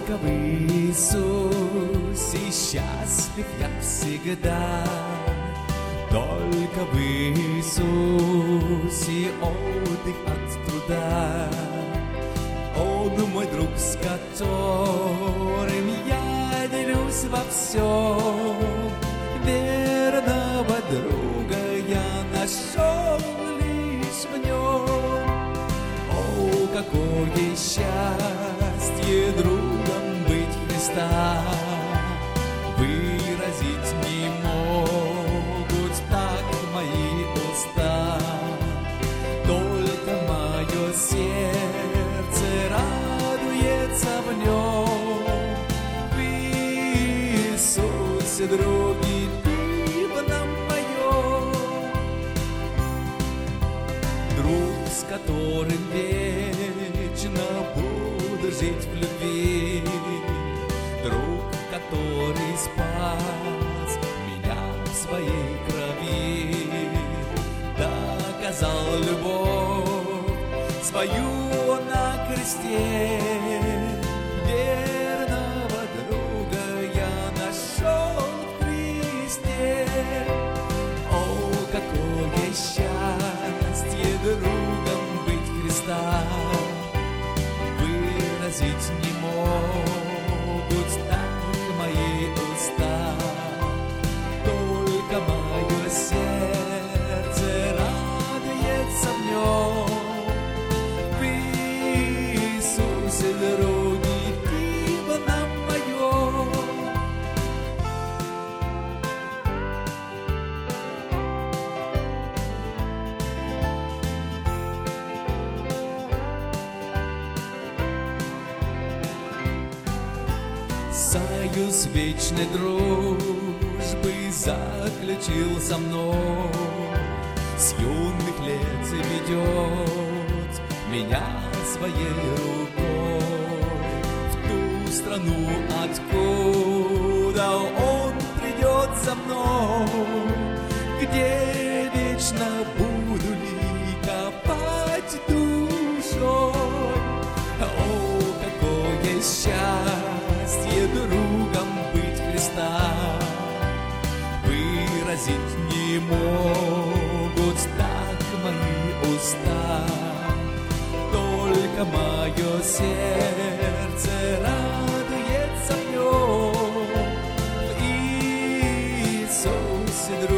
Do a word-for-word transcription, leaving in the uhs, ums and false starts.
Только в Иисусе счастлив я всегда. Только в Иисусе отдых от труда. Он мой друг, с которым я делюсь во всем. Верного друга я нашел лишь в нем. О, какое счастье другом быть Христа! Выразить не могут так мои уста. Только мое сердце радуется в нем. В Иисусе, други, пивном моем. Друг, с которым вечно буду жить в любви. Друг, который спас меня в своей крови, доказал любовь свою на кресте. Верного друга я нашел в Христе. О, какое счастье другом быть Христа! Выразить не могут так мои уста. Только мое сердце радуется в нем. В Иисусе, други, пиво нам моем. Союз вечной дружбы заключил со мной. С юных лет ведет меня своей рукой в ту страну, откуда он придет за мной, где вечно буду ликовать душой. О, какое счастье другом быть Христа! Выразить не могут так мои уста. Только мое сердце радуется в нем. В Иисусе, друг.